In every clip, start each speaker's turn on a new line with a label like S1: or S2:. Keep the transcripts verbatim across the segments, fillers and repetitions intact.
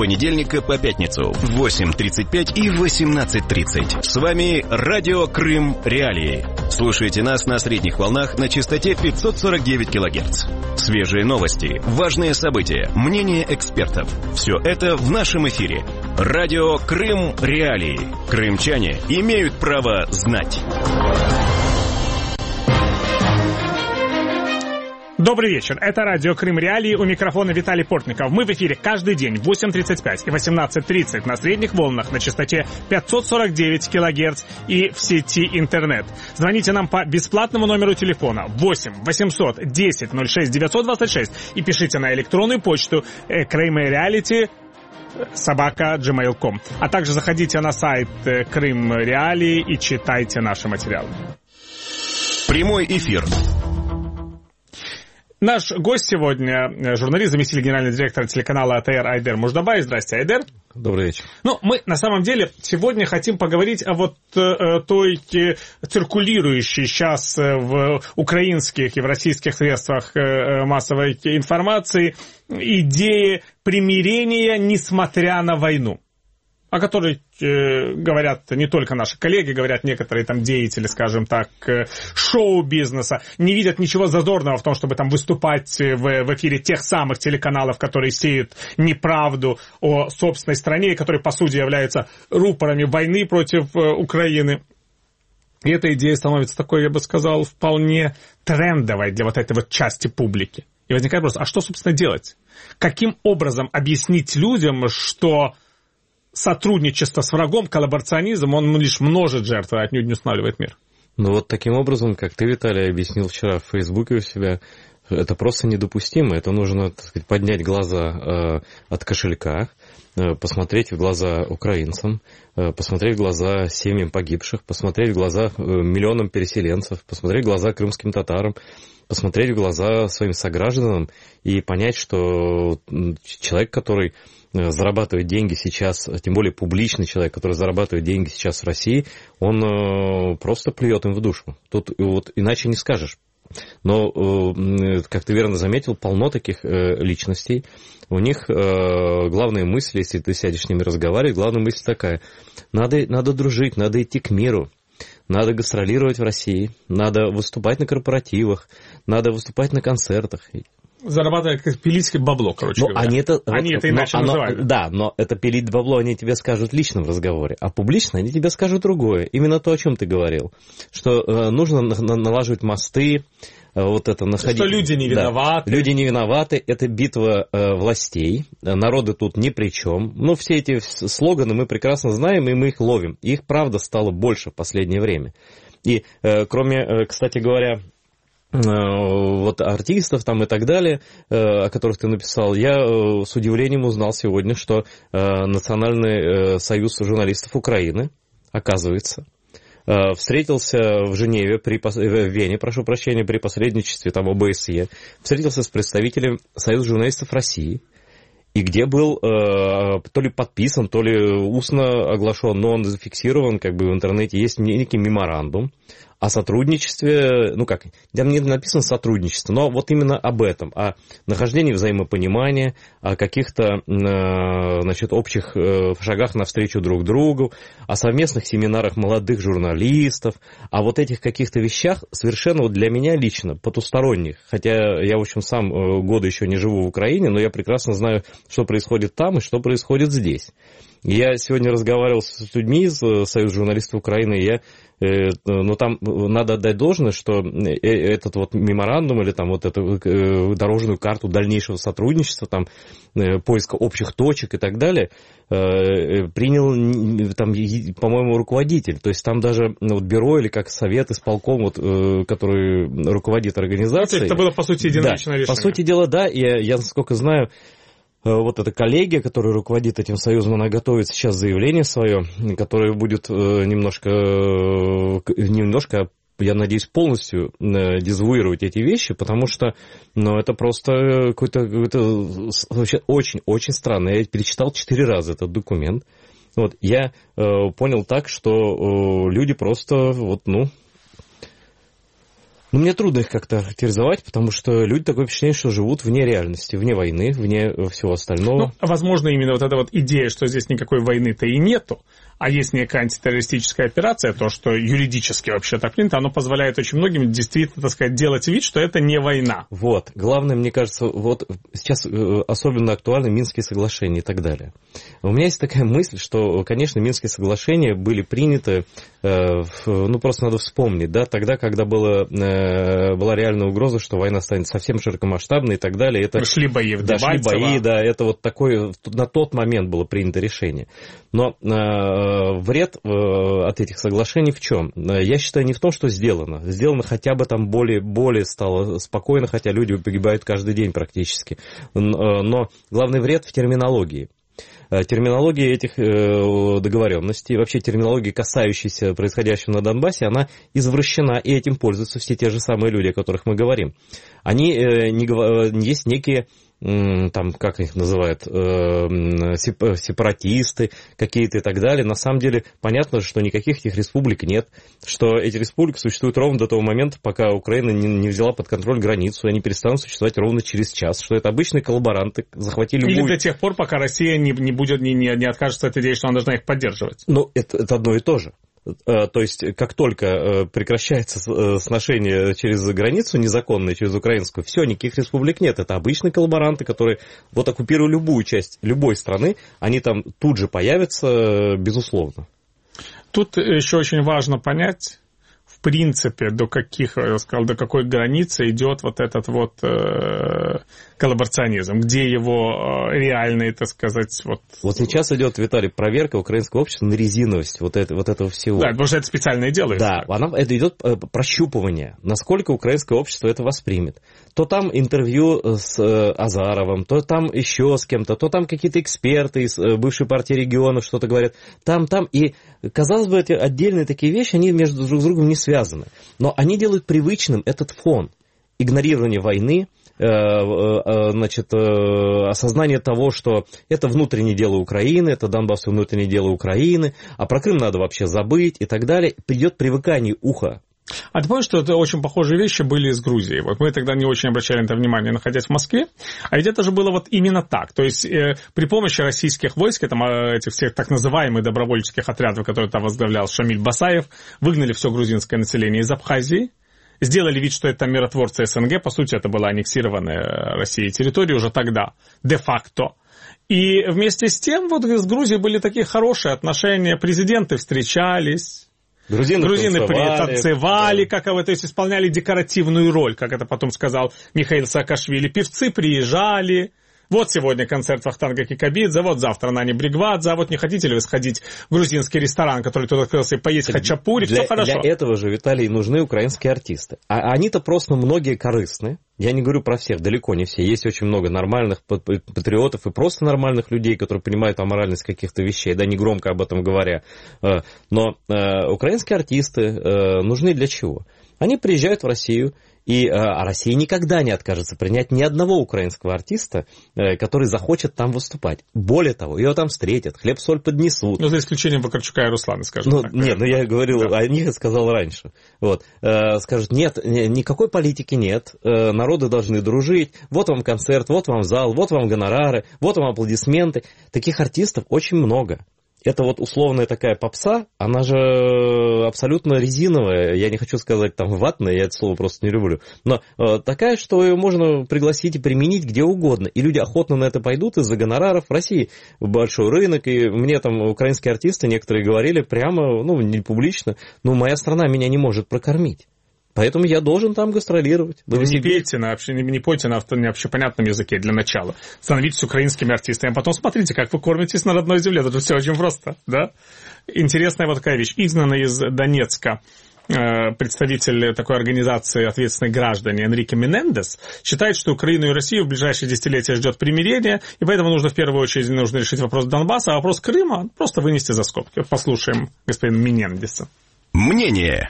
S1: понедельника по пятницу в восемь тридцать пять и восемнадцать тридцать. С вами Радио Крым Реалии. Слушайте нас на средних волнах на частоте пятьсот сорок девять килогерц. Свежие новости, важные события, мнения экспертов. Все это в нашем эфире. Радио Крым Реалии. Крымчане имеют право знать.
S2: Добрый вечер. Это радио Крым Реалии. У микрофона Виталий Портников. Мы в эфире каждый день в восемь тридцать пять и восемнадцать тридцать на средних волнах на частоте пятьсот сорок девять килогерц и в сети интернет. Звоните нам по бесплатному номеру телефона восемь восемьсот десять ноль шесть девятьсот двадцать шесть и пишите на электронную почту крымреалити собака джимейл точка ком. А также заходите на сайт Крым Реалии и читайте наши материалы.
S1: Прямой эфир.
S2: Наш гость сегодня, журналист, заместитель генерального директора телеканала АТР Айдер Муждабай. Здрасте, Айдер.
S3: Добрый вечер.
S2: Ну, мы на самом деле сегодня хотим поговорить о вот э, той э, циркулирующей сейчас э, в украинских и в российских средствах э, массовой информации идее примирения, несмотря на войну, о которой э, говорят не только наши коллеги, говорят некоторые там деятели, скажем так, э, шоу-бизнеса, не видят ничего зазорного в том, чтобы там выступать в, в эфире тех самых телеканалов, которые сеют неправду о собственной стране, и которые, по сути, являются рупорами войны против э, Украины. И эта идея становится такой, я бы сказал, вполне трендовой для вот этой вот части публики. И возникает вопрос, а что, собственно, делать? Каким образом объяснить людям, что сотрудничество с врагом, коллаборационизм, он лишь множит жертвы, а отнюдь не устанавливает мир?
S3: Ну вот таким образом, как ты, Виталий, объяснил вчера в Фейсбуке у себя, это просто недопустимо. Это нужно, так сказать, поднять глаза э, от кошелька, э, посмотреть в глаза украинцам, э, посмотреть в глаза семьям погибших, посмотреть в глаза э, миллионам переселенцев, посмотреть в глаза крымским татарам, посмотреть в глаза своим согражданам и понять, что человек, который зарабатывает деньги сейчас, тем более публичный человек, который зарабатывает деньги сейчас в России, он э, просто плюет им в душу. Тут вот иначе не скажешь. Но, э, как ты верно заметил, полно таких э, личностей. У них э, главная мысль, если ты сядешь с ними разговаривать, главная мысль такая: надо, надо дружить, надо идти к миру. Надо гастролировать в России, надо выступать на корпоративах, надо выступать на концертах.
S2: Зарабатывать, как пилить бабло, короче
S3: но
S2: говоря.
S3: Они это,
S2: они
S3: вот,
S2: это иначе
S3: оно,
S2: называют.
S3: Да, но это пилить бабло они тебе скажут в личном разговоре, а публично они тебе скажут другое. Именно то, о чем ты говорил. Что э, нужно на, налаживать мосты, э, вот это находить...
S2: Что люди не виноваты.
S3: Да, люди не виноваты, это битва э, властей, народы тут ни при чем. Ну, все эти слоганы мы прекрасно знаем, и мы их ловим. И их, правда, стало больше в последнее время. И э, кроме, э, кстати говоря... вот артистов там и так далее, о которых ты написал, я с удивлением узнал сегодня, что Национальный союз журналистов Украины, оказывается, встретился в Женеве, при, в Вене, прошу прощения, при посредничестве там о бэ эс е, встретился с представителем Союза журналистов России, и где был э, то ли подписан, то ли устно оглашен, но он зафиксирован как бы в интернете, есть некий меморандум о сотрудничестве, ну как, там не написано сотрудничество, но вот именно об этом, о нахождении взаимопонимания, о каких-то, значит, общих шагах навстречу друг другу, о совместных семинарах молодых журналистов, о вот этих каких-то вещах совершенно вот для меня лично потусторонних, хотя я, в общем, сам года еще не живу в Украине, но я прекрасно знаю, что происходит там и что происходит здесь. Я сегодня разговаривал с людьми из Союза журналистов Украины, и я, э, ну, там надо отдать должное, что этот вот меморандум или там вот эту э, дорожную карту дальнейшего сотрудничества, там, э, поиска общих точек и так далее, э, принял, там, по-моему, руководитель. То есть там даже ну, вот бюро или как совет, исполком, вот, э, который руководит организацией.
S2: Это было, по сути, единоличное
S3: да,
S2: решение.
S3: По сути дела, да, и я, я насколько знаю, вот эта коллегия, которая руководит этим союзом, она готовит сейчас заявление свое, которое будет немножко, немножко, я надеюсь, полностью дезавуировать эти вещи, потому что, ну, это просто какой-то, какой-то вообще очень-очень странно. Я перечитал четыре раза этот документ. Вот, я э, понял так, что э, люди просто, вот, ну, Ну, мне трудно их как-то характеризовать, потому что люди такое впечатление, что живут вне реальности, вне войны, вне всего остального.
S2: Ну, возможно, именно вот эта вот идея, что здесь никакой войны-то и нету, а есть некая антитеррористическая операция, то, что юридически вообще так принято, оно позволяет очень многим действительно, так сказать, делать вид, что это не война.
S3: Вот. Главное, мне кажется, вот сейчас особенно актуальны Минские соглашения и так далее. У меня есть такая мысль, что, конечно, Минские соглашения были приняты, ну, просто надо вспомнить, да, тогда, когда было, была реальная угроза, что война станет совсем широкомасштабной и так далее. Это,
S2: шли бои в
S3: да,
S2: Дебальцево.
S3: шли бои, да, это вот такое, на тот момент было принято решение. Но э, вред э, от этих соглашений в чем? Я считаю, не в том, что сделано. Сделано хотя бы там более, более стало спокойно, хотя люди погибают каждый день практически. Но главный вред в терминологии. Терминология этих договоренностей, вообще терминология, касающаяся происходящего на Донбассе, она извращена, и этим пользуются все те же самые люди, о которых мы говорим. Они, не, есть некие, там, как их называют, сепаратисты какие-то и так далее. На самом деле, понятно, что никаких этих республик нет, что эти республики существуют ровно до того момента, пока Украина не взяла под контроль границу, и они перестанут существовать ровно через час, что это обычные коллаборанты, захватили любую...
S2: Или до тех пор, пока Россия не, не, будет, не, не, не откажется от идеи, что она должна их поддерживать.
S3: Ну, это, это одно и то же. То есть, как только прекращается сношение через границу незаконное, через украинскую, все, никаких республик нет. Это обычные коллаборанты, которые вот оккупируют любую часть любой страны, они там тут же появятся, безусловно.
S2: Тут еще очень важно понять, в принципе, до каких, я сказал, до какой границы идет вот этот вот э, коллаборационизм, где его э, реальный, так сказать, вот...
S3: Вот сейчас идет, Виталий, проверка украинского общества на резиновость вот, это, вот этого всего.
S2: Да, потому что это специально и делается.
S3: Да, она, это идет прощупывание, насколько украинское общество это воспримет. То там интервью с э, Азаровым, то там еще с кем-то, то там какие-то эксперты из э, бывшей партии регионов что-то говорят. Там, там, и, казалось бы, эти отдельные такие вещи, они между друг с другом не связаны. Но они делают привычным этот фон. Игнорирование войны, э, э, значит, э, осознание того, что это внутреннее дело Украины, это Донбасс внутреннее дело Украины, а про Крым надо вообще забыть и так далее. Придет привыкание уха.
S2: А ты помнишь, что это очень похожие вещи были с Грузией? Вот мы тогда не очень обращали на это внимание, находясь в Москве. А ведь это же было вот именно так. То есть э, при помощи российских войск, там, этих всех так называемых добровольческих отрядов, которые там возглавлял Шамиль Басаев, выгнали все грузинское население из Абхазии, сделали вид, что это миротворцы СНГ. По сути, это была аннексированная Россией территория уже тогда, де-факто. И вместе с тем вот с Грузией были такие хорошие отношения. Президенты встречались.
S3: Грузины,
S2: Грузины танцевали,
S3: да.
S2: как то есть исполняли декоративную роль, как это потом сказал Михаил Саакашвили. Певцы приезжали. Вот сегодня концерт Вахтанга Кикабидзе, вот завтра Нани Бригвадзе, а вот не хотите ли вы сходить в грузинский ресторан, который тут открылся, и поесть хачапури, все хорошо.
S3: Для этого же, Виталий, нужны украинские артисты. А они-то просто многие корыстны. Я не говорю про всех, далеко не все. Есть очень много нормальных патриотов и просто нормальных людей, которые понимают аморальность каких-то вещей, да, не громко об этом говоря. Но украинские артисты нужны для чего? Они приезжают в Россию, и а Россия никогда не откажется принять ни одного украинского артиста, который захочет там выступать. Более того, его там встретят, хлеб-соль поднесут.
S2: Ну, за исключением Вакарчука и Руслана, скажем
S3: ну,
S2: так.
S3: Нет, ну я говорил, да. О них сказал раньше. Вот. Скажут, нет, никакой политики нет, народы должны дружить, вот вам концерт, вот вам зал, вот вам гонорары, вот вам аплодисменты. Таких артистов очень много. Это вот условная такая попса, она же абсолютно резиновая, я не хочу сказать там ватная, я это слово просто не люблю, но э, такая, что ее можно пригласить и применить где угодно, и люди охотно на это пойдут из-за гонораров. В России большой рынок, и мне там украинские артисты некоторые говорили прямо, ну, не публично, ну, моя страна меня не может прокормить. Поэтому я должен там гастролировать.
S2: Вы не пейте на, не, не пойте на общепонятном языке для начала. Становитесь украинскими артистами, а потом смотрите, как вы кормитесь на родной земле. Это же все очень просто, да? Интересная вот такая вещь. Изгнанный из Донецка представитель такой организации «Ответственные граждане» Энрике Менендес считает, что Украину и Россию в ближайшие десятилетия ждет примирение, и поэтому нужно в первую очередь нужно решить вопрос Донбасса, а вопрос Крыма просто вынести за скобки. Послушаем господина Менендеса.
S1: Мнение.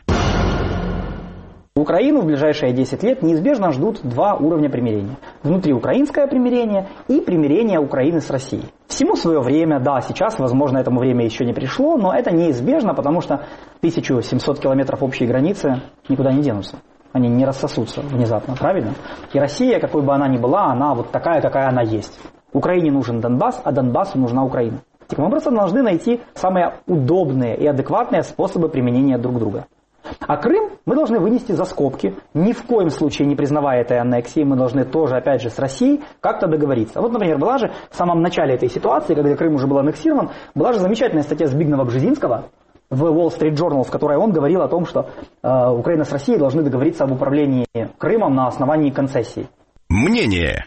S4: Украину в ближайшие десять лет неизбежно ждут два уровня примирения. Внутриукраинское примирение и примирение Украины с Россией. Всему свое время, да, сейчас, возможно, этому время еще не пришло, но это неизбежно, потому что тысяча семьсот километров общей границы никуда не денутся. они не рассосутся внезапно, правильно? И Россия, какой бы она ни была, она вот такая, какая она есть. Украине нужен Донбасс, а Донбассу нужна Украина. Мы просто должны найти самые удобные и адекватные способы применения друг друга. А Крым мы должны вынести за скобки, ни в коем случае не признавая этой аннексии, мы должны тоже, опять же, с Россией как-то договориться. Вот, например, была же в самом начале этой ситуации, когда Крым уже был аннексирован, была же замечательная статья Збигнева-Бжезинского в Wall Street Journal, в которой он говорил о том, что э, Украина с Россией должны договориться об управлении Крымом на основании концессий.
S1: Мнение.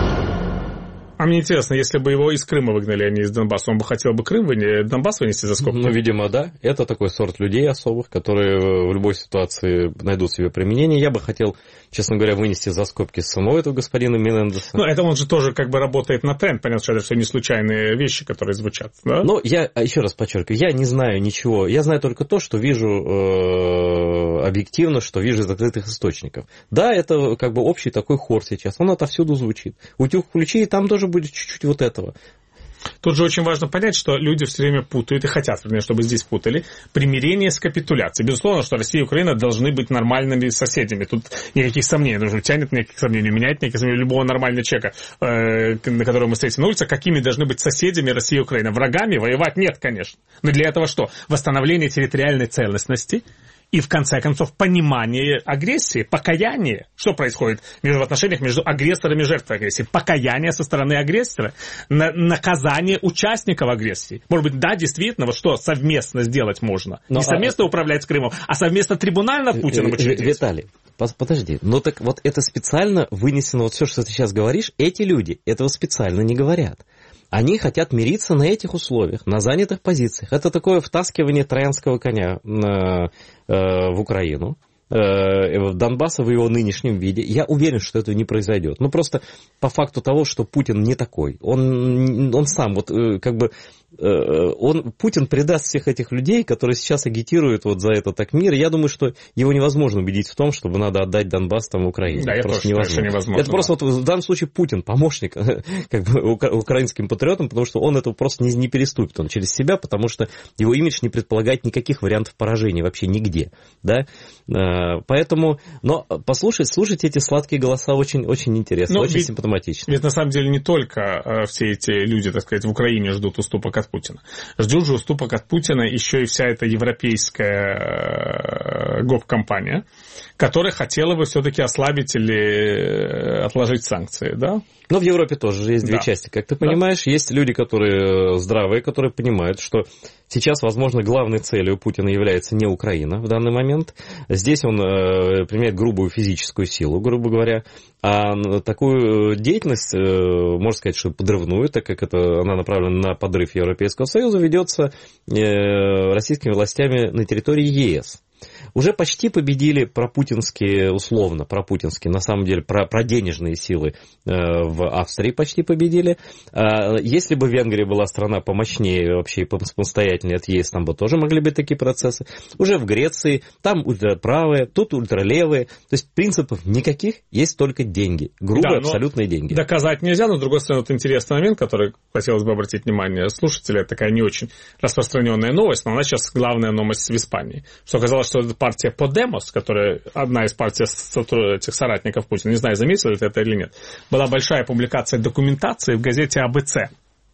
S2: А мне интересно, если бы его из Крыма выгнали, а не из Донбасса, он бы хотел бы Крым вынести, Донбасс вынести за скобки?
S3: Ну, видимо, да. Это такой сорт людей особых, которые в любой ситуации найдут себе применение. Я бы хотел, честно говоря, вынести за скобки самого этого господина Менендеса.
S2: Ну, это он же тоже как бы работает на тренд. Понятно, что это все не случайные вещи, которые звучат, да?
S3: Ну, я еще раз подчеркиваю, я не знаю ничего. Я знаю только то, что вижу э, объективно, что вижу из открытых источников. Да, это как бы общий такой хор сейчас. Он отовсюду звучит. Утюг включи, и там тоже будет чуть-чуть вот этого.
S2: Тут же очень важно понять, что люди все время путают и хотят, вернее, чтобы здесь путали, примирение с капитуляцией. Безусловно, что Россия и Украина должны быть нормальными соседями. Тут никаких сомнений. Нужно тянет никаких сомнений, меняет никаких сомнений любого нормального человека, э, на которого мы встретим на улице, какими должны быть соседями Россия и Украина. Врагами воевать нет, конечно. Но для этого что? Восстановление территориальной целостности. И, в конце концов, понимание агрессии, покаяние. Что происходит в отношениях между агрессором и жертвой агрессии? Покаяние со стороны агрессора, на- наказание участников агрессии. Может быть, да, действительно, вот что совместно сделать можно. Но, не совместно а... управлять с Крымом, а совместно трибунал над Путиным учредить.
S3: Виталий, подожди, ну так вот это специально вынесено, вот все, что ты сейчас говоришь, эти люди этого специально не говорят. Они хотят мириться на этих условиях, на занятых позициях. Это такое втаскивание троянского коня э, э, в Украину, э, в Донбасса в его нынешнем виде. Я уверен, что этого не произойдет. Ну, просто по факту того, что Путин не такой. Он, он сам, вот э, как бы, э, он, Путин предаст всех этих людей, которые сейчас агитируют вот за это так мир. Я думаю, что его невозможно убедить в том, чтобы надо отдать Донбасс там Украине.
S2: Да,
S3: это
S2: я тоже невозможно. Считаю, невозможно.
S3: Это да. Просто вот в данном случае Путин помощник как бы украинским патриотам, потому что он этого просто не, не переступит он через себя, потому что его имидж не предполагает никаких вариантов поражения вообще нигде. Да? Поэтому, но послушать, слушать эти сладкие голоса очень, очень интересно, но очень ведь, симптоматично.
S2: Ведь на самом деле не только все эти люди, так сказать, в Украине ждут уступок от Путина. Ждут же уступок от Путина еще и вся эта европейская гоп-компания, которая хотела бы все-таки ослабить или отложить санкции, да?
S3: Но в Европе тоже есть две да. части, как ты понимаешь. Да. Есть люди, которые здравые, которые понимают, что сейчас, возможно, главной целью Путина является не Украина в данный момент. Здесь он э, применяет грубую физическую силу, грубо говоря. А такую деятельность, э, можно сказать, что подрывную, так как это, она направлена на подрыв Европейского Союза, ведется э, российскими властями на территории ЕС. Уже почти победили пропутинские, условно, пропутинские, на самом деле, про, про денежные силы э, в Австрии почти победили. А если бы Венгрия была страна помощнее вообще и самостоятельнее от ЕС, там бы тоже могли быть такие процессы. Уже в Греции, там ультраправые, тут ультралевые. То есть принципов никаких, есть только деньги. Грубые, да, абсолютные деньги.
S2: Доказать нельзя, но, с другой стороны, вот интересный момент, который хотелось бы обратить внимание слушателей, это такая не очень распространенная новость, но она сейчас главная новость в Испании. Что оказалось, что партия Подемос, которая одна из партий этих соратников Путина, не знаю, заметили это или нет, была большая публикация документации в газете А Бэ Цэ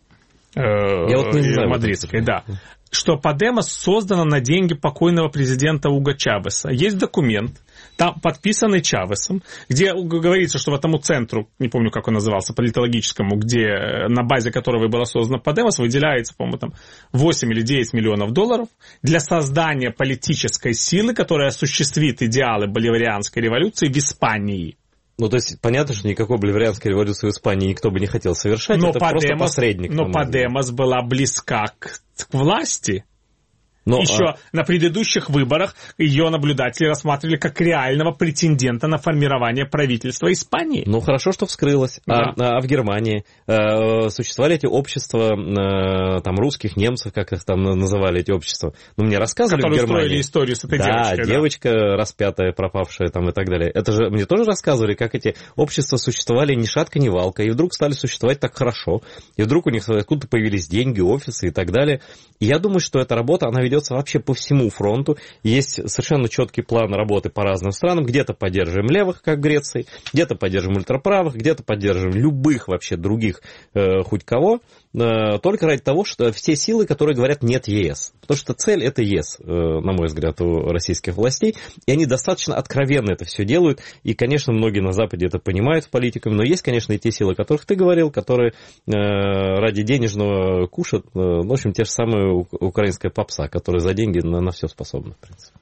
S2: э,
S3: Я вот не знаю,
S2: мадридской, да, что Подемос создана на деньги покойного президента Уго Чавеса. Есть документ, там подписанный Чавесом, где говорится, что в этому центру, не помню, как он назывался, политологическому, где, на базе которого была создана Подемос, выделяется, по-моему, там восемь или девять миллионов долларов для создания политической силы, которая осуществит идеалы боливарианской революции в Испании.
S3: Ну, то есть, понятно, что никакой боливарианской революции в Испании никто бы не хотел совершать, но это Подемос, просто посредник.
S2: Но Подемос была близка к, к власти. Но, Еще а... на предыдущих выборах ее наблюдатели рассматривали как реального претендента на формирование правительства Испании.
S3: Ну, хорошо, что вскрылось. Да. А, а в Германии э, существовали эти общества э, там, русских, немцев, как их там называли, эти общества. Ну, мне рассказывали
S2: Которые
S3: в Германии.
S2: Которые строили историю с этой
S3: да,
S2: девочкой. Да,
S3: девочка распятая, пропавшая там и так далее. Это же мне тоже рассказывали, как эти общества существовали ни шатка, ни валка, и вдруг стали существовать так хорошо, и вдруг у них откуда-то появились деньги, офисы и так далее. И я думаю, что эта работа, она ведет ведется вообще по всему фронту. Есть совершенно четкий план работы по разным странам. Где-то поддерживаем левых, как в Греции, где-то поддерживаем ультраправых, где-то поддерживаем любых вообще других э, хоть кого, э, только ради того, что все силы, которые говорят «нет ЕС». Потому что цель – это ЕС, э, на мой взгляд, у российских властей. И они достаточно откровенно это все делают. И, конечно, многие на Западе это понимают, политиками. Но есть, конечно, и те силы, о которых ты говорил, которые э, ради денежного кушают. Э, в общем, те же самые украинская попса, которые за деньги на, на все способны, в принципе.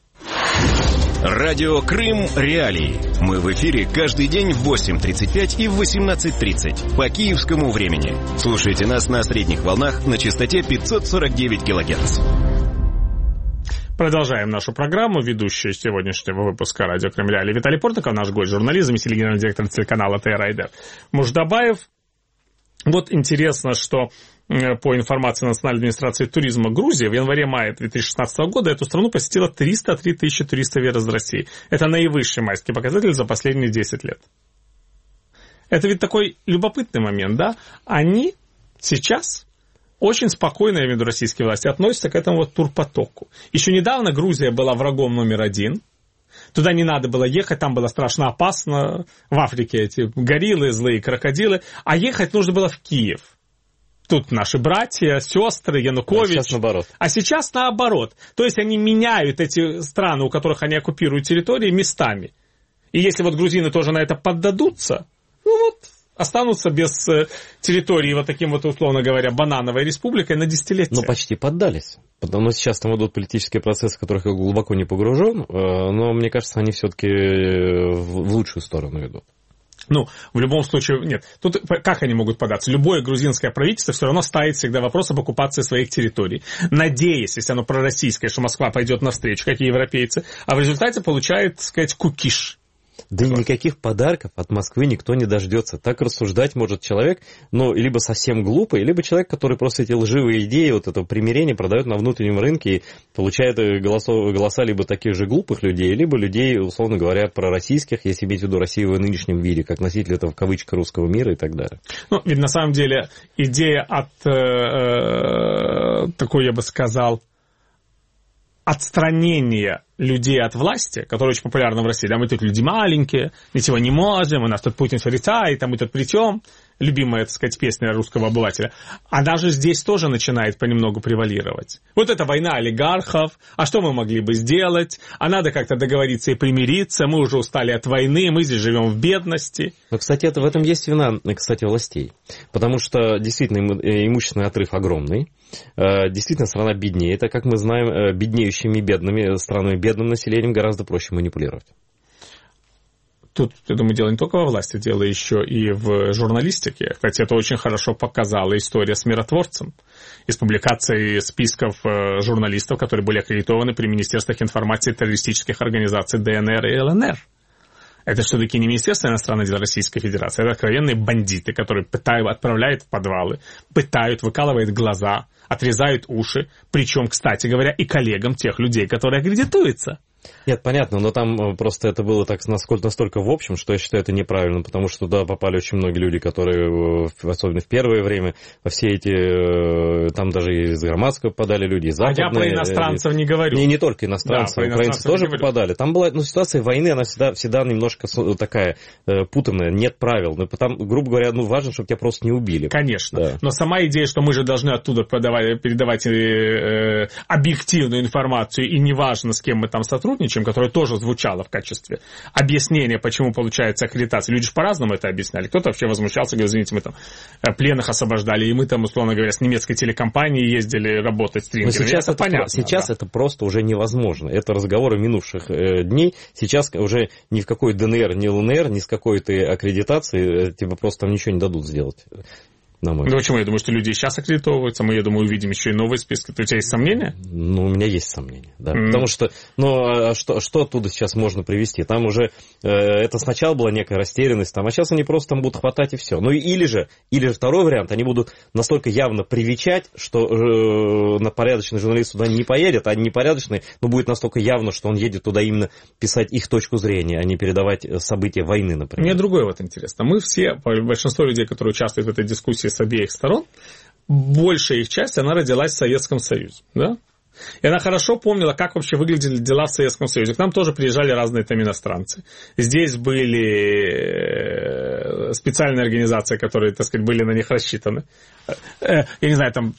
S1: Радио Крым Реалии. Мы в эфире каждый день в восемь тридцать пять и в восемнадцать тридцать по киевскому времени. Слушайте нас на средних волнах на частоте пятьсот сорок девять килогерц.
S2: Продолжаем нашу программу. Ведущий сегодняшнего выпуска радио Крым Реалии Виталий Портников, наш гость, журналист, заместитель генерального директора телеканала ТР Муждабаев. Вот интересно, что по информации Национальной администрации туризма Грузии в январе-мае две тысячи шестнадцатого года эту страну посетило триста три тысячи туристов из России. Это наивысший майский показатель за последние десять лет. Это ведь такой любопытный момент, да? Они сейчас очень спокойно, я имею в виду российские власти, относятся к этому вот турпотоку. Еще недавно Грузия была врагом номер один. Туда не надо было ехать, там было страшно опасно. В Африке эти гориллы, злые крокодилы. А ехать нужно было в Киев. Тут наши братья, сестры, Янукович.
S3: А сейчас наоборот.
S2: А сейчас наоборот. То есть они меняют эти страны, у которых они оккупируют территории, местами. И если вот грузины тоже на это поддадутся, ну вот, останутся без территории вот таким вот, условно говоря, банановой республикой на десятилетия.
S3: Ну, почти поддались. Потому что сейчас там идут политические процессы, в которых я глубоко не погружен, но мне кажется, они все-таки в лучшую сторону идут.
S2: Ну, в любом случае, нет. Тут как они могут податься? Любое грузинское правительство все равно ставит всегда вопрос об оккупации своих территорий. Надеясь, если оно пророссийское, что Москва пойдет навстречу, как и европейцы, а в результате получает, так сказать, кукиш.
S3: Да и никаких подарков от Москвы никто не дождется. Так рассуждать может человек, ну, либо совсем глупый, либо человек, который просто эти лживые идеи, вот это примирение продает на внутреннем рынке и получает голосов, голоса либо таких же глупых людей, либо людей, условно говоря, пророссийских, если иметь в виду Россию в нынешнем виде, как носитель этого в кавычках русского мира и так далее.
S2: Ну, ведь на самом деле идея от э, такой, я бы сказал, отстранения людей от власти, которая очень популярна в России. Да, мы тут люди маленькие, ничего не можем, у нас тут Путин фарисей, мы тут притем. Любимая, так сказать, песня русского обывателя. Она же здесь тоже начинает понемногу превалировать. Вот это война олигархов. А что мы могли бы сделать? А надо как-то договориться и примириться. Мы уже устали от войны, мы здесь живем в бедности.
S3: Но, кстати, это, в этом есть вина, кстати, властей. Потому что действительно имущественный отрыв огромный. Действительно, страна беднее. Это, как мы знаем, беднеющими бедными странами, бедным населением гораздо проще манипулировать.
S2: Тут, я думаю, дело не только во власти, дело еще и в журналистике. Кстати, это очень хорошо показала история с миротворцем. Из публикации списков журналистов, которые были аккредитованы при Министерствах информации террористических организаций ДНР и ЛНР. Это все-таки не Министерство иностранных дел Российской Федерации, это откровенные бандиты, которые пытают, отправляют в подвалы, пытают, выкалывают глаза, отрезают уши, причем, кстати говоря, и коллегам тех людей, которые аккредитуются.
S3: Нет, понятно, но там просто это было так насколько, настолько в общем, что я считаю это неправильно, потому что туда попали очень многие люди, которые, особенно в первое время, во все эти, там даже из Громадского попадали люди, из западной.
S2: А я про иностранцев не говорю.
S3: Не, не только иностранцев, да, украинцы тоже попадали. Там была, ну, ситуация войны, она всегда, всегда немножко такая путанная, нет правил. Но там, грубо говоря, ну, важно, чтобы тебя просто не убили.
S2: Конечно,
S3: да. Но
S2: сама идея, что мы же должны оттуда подавать, передавать э, объективную информацию, и неважно, с кем мы там сотрудничаем, которое тоже звучало в качестве объяснения, почему получается аккредитация. Люди же по-разному это объясняли. Кто-то вообще возмущался, говорил, извините, мы там пленных освобождали, и мы там, условно говоря, с немецкой телекомпанией ездили работать стрингерами.
S3: Сейчас, это,
S2: это, понятно,
S3: сейчас
S2: да.
S3: это просто уже невозможно. Это разговоры минувших э, дней. Сейчас уже ни в какой ДНР, ни ЛНР, ни с какой-то аккредитацией тебе просто там ничего не дадут сделать.
S2: Ну, почему? Я думаю, что люди сейчас аккредитовываются, мы, я думаю, увидим еще и новые списки. У тебя есть сомнения?
S3: Ну, у меня есть сомнения, да. Mm. Потому что, ну, а что, что оттуда сейчас можно привести? Там уже, э, это сначала была некая растерянность, там, а сейчас они просто там будут хватать и все. Ну, или же, или же второй вариант, они будут настолько явно привечать, что э, на порядочный журналист туда не поедет, а непорядочный, ну, будет настолько явно, что он едет туда именно писать их точку зрения, а не передавать события войны, например.
S2: Мне другое вот интересно. Мы все, большинство людей, которые участвуют в этой дискуссии с обеих сторон, большая их часть, она родилась в Советском Союзе, да? И она хорошо помнила, как вообще выглядели дела в Советском Союзе. К нам тоже приезжали разные там иностранцы. Здесь были специальные организации, которые, так сказать, были на них рассчитаны. Я не знаю, там...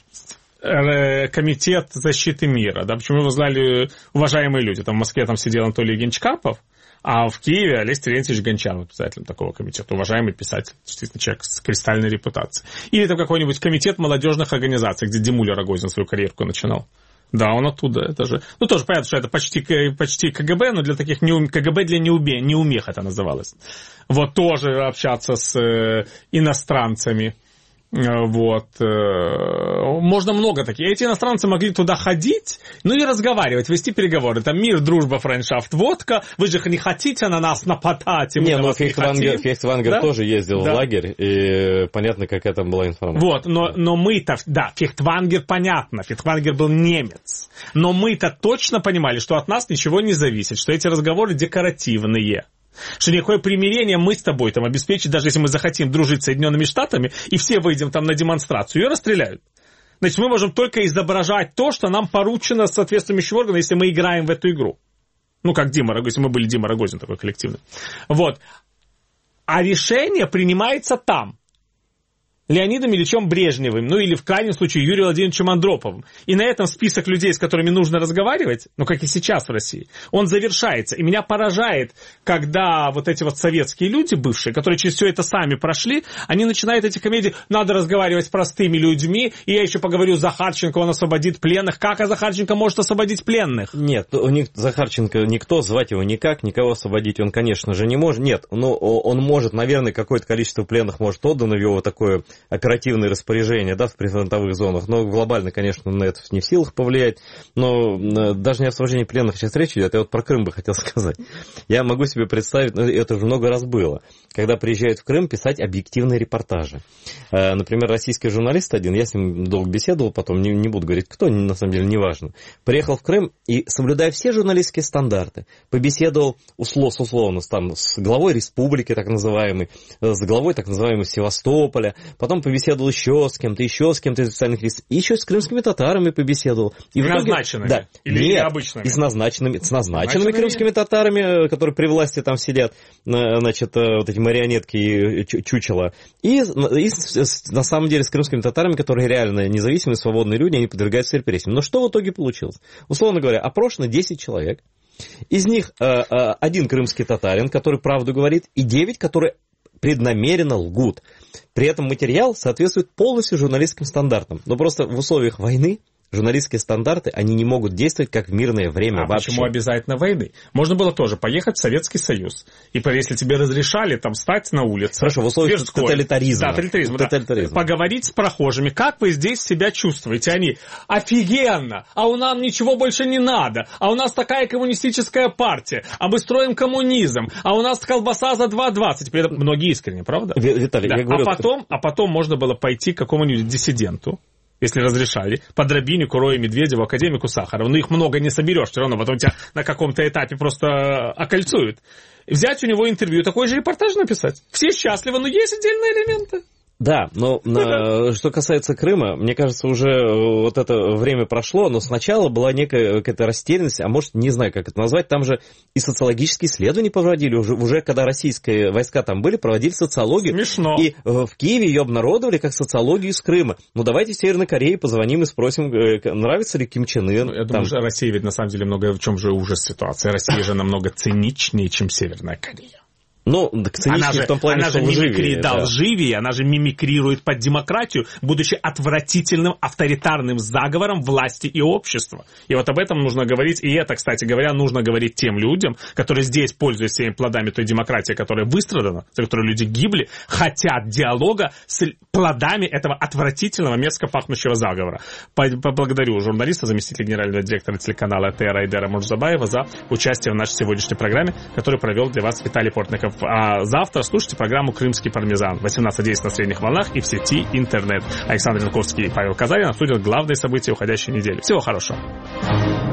S2: Комитет защиты мира, да, почему его знали уважаемые люди. Там в Москве там сидел Анатолий Генчкапов, а в Киеве Олесь Терентьевич Гончаров, председателем такого комитета, уважаемый писатель, действительно человек с кристальной репутацией. Или там какой-нибудь комитет молодежных организаций, где Димуля Рогозин свою карьерку начинал. Да, он оттуда, это же... Ну, тоже понятно, что это почти, почти КГБ, но для таких... Неум... КГБ для неуме... неумех это называлось. Вот тоже общаться с э, иностранцами. Вот. Можно много таких. Эти иностранцы могли туда ходить, ну и разговаривать, вести переговоры. Там мир, дружба, френдшафт, водка. Вы же не хотите на нас нападать.
S3: Не, ну Фейхтвангер, Фейхтвангер да? тоже ездил да. в лагерь, и понятно, какая там была информация.
S2: Вот, но, но мы-то... Да, Фейхтвангер понятно. Фейхтвангер был немец. Но мы-то точно понимали, что от нас ничего не зависит, что эти разговоры декоративные. Что никакое примирение мы с тобой там обеспечить, даже если мы захотим дружить с Соединенными Штатами, и все выйдем там на демонстрацию, ее расстреляют. Значит, мы можем только изображать то, что нам поручено соответствующим органам, если мы играем в эту игру. Ну, как Дима Рогозин, мы были Дима Рогозин такой коллективный. Вот. А решение принимается там. Леонидом Ильичем Брежневым, ну или в крайнем случае Юрием Владимировичем Андроповым. И на этом список людей, с которыми нужно разговаривать, ну как и сейчас в России, он завершается. И меня поражает, когда вот эти вот советские люди бывшие, которые через все это сами прошли, они начинают эти комедии, надо разговаривать с простыми людьми, и я еще поговорю с Захарченко, он освободит пленных. Как а Захарченко может освободить пленных?
S3: Нет, у них Захарченко никто, звать его никак, никого освободить он, конечно же, не может. Нет, но он может, наверное, какое-то количество пленных может отдано в его такое... оперативные распоряжения, да, в прифронтовых зонах, но глобально, конечно, на это не в силах повлиять, но даже не о освобождении пленных сейчас речь идет, я вот про Крым бы хотел сказать. Я могу себе представить, ну, это уже много раз было, когда приезжают в Крым писать объективные репортажи. Например, российский журналист один, я с ним долго беседовал, потом не, не буду говорить кто, на самом деле, неважно, приехал в Крым и, соблюдая все журналистские стандарты, побеседовал услов, условно там, с главой республики, так называемой, с главой так называемой Севастополя, потом побеседовал еще с кем-то, еще с кем-то из официальных лиц, и еще с крымскими татарами побеседовал. И
S2: назначенными?
S3: Да.
S2: Или
S3: Нет,
S2: обычными?
S3: И с назначенными, с назначенными крымскими татарами, которые при власти там сидят, значит, вот эти марионетки чучела. И, и на самом деле с крымскими татарами, которые реально независимые, свободные люди, они подвергаются репрессиям. Но что в итоге получилось? Условно говоря, опрошено десять человек. Из них э, э, один крымский татарин, который правду говорит, и девять, которые преднамеренно лгут. При этом материал соответствует полностью журналистским стандартам. Но просто в условиях войны журналистские стандарты, они не могут действовать как в мирное время
S2: а
S3: вообще.
S2: Почему обязательно войны? Можно было тоже поехать в Советский Союз. И если тебе разрешали там встать на улице.
S3: Хорошо, в условиях Тверской, тоталитаризма.
S2: Да, тоталитаризма,
S3: тоталитаризма.
S2: Да. Поговорить с прохожими. Как вы здесь себя чувствуете? Они, офигенно! А у нас ничего больше не надо. А у нас такая коммунистическая партия. А мы строим коммунизм. А у нас колбаса за два двадцать. При этом многие искренне, правда?
S3: Виталий,
S2: да.
S3: я говорю...
S2: А потом, а потом можно было пойти к какому-нибудь диссиденту, если разрешали, Подробиннику, Рою Медведеву, академику Сахарову. Но их много не соберешь, все равно потом тебя на каком-то этапе просто окольцуют. Взять у него интервью, такой же репортаж написать. Все счастливы, но есть отдельные элементы.
S3: Да, но на, что касается Крыма, мне кажется, уже вот это время прошло, но сначала была некая какая-то растерянность, а может, не знаю, как это назвать, там же и социологические исследования проводили, уже, уже когда российские войска там были, проводили социологию.
S2: Смешно.
S3: И в Киеве ее обнародовали как социологию из Крыма. Ну, давайте Северной Корее позвоним и спросим, нравится ли Ким Чен Ын.
S2: Ну, я думаю, что Россия ведь на самом деле много в чем же ужас ситуации. Россия же намного циничнее, чем Северная Корея.
S3: Ну, она же, в том плане,
S2: она же мимикрирует, да, лживее, она же мимикрирует под демократию, будучи отвратительным авторитарным заговором власти и общества. И вот об этом нужно говорить, и это, кстати говоря, нужно говорить тем людям, которые здесь, пользуясь всеми плодами той демократии, которая выстрадана, за которой люди гибли, хотят диалога с плодами этого отвратительного, мерзко пахнущего заговора. Поблагодарю журналиста, заместителя генерального директора телеканала ТР Айдера Мурзабаева за участие в нашей сегодняшней программе, которую провел для вас Виталий Портников. А завтра слушайте программу «Крымский пармезан» восемнадцать десять на средних волнах и в сети интернет. Александр Янковский и Павел Казарин обсудят главные события уходящей недели. Всего хорошего.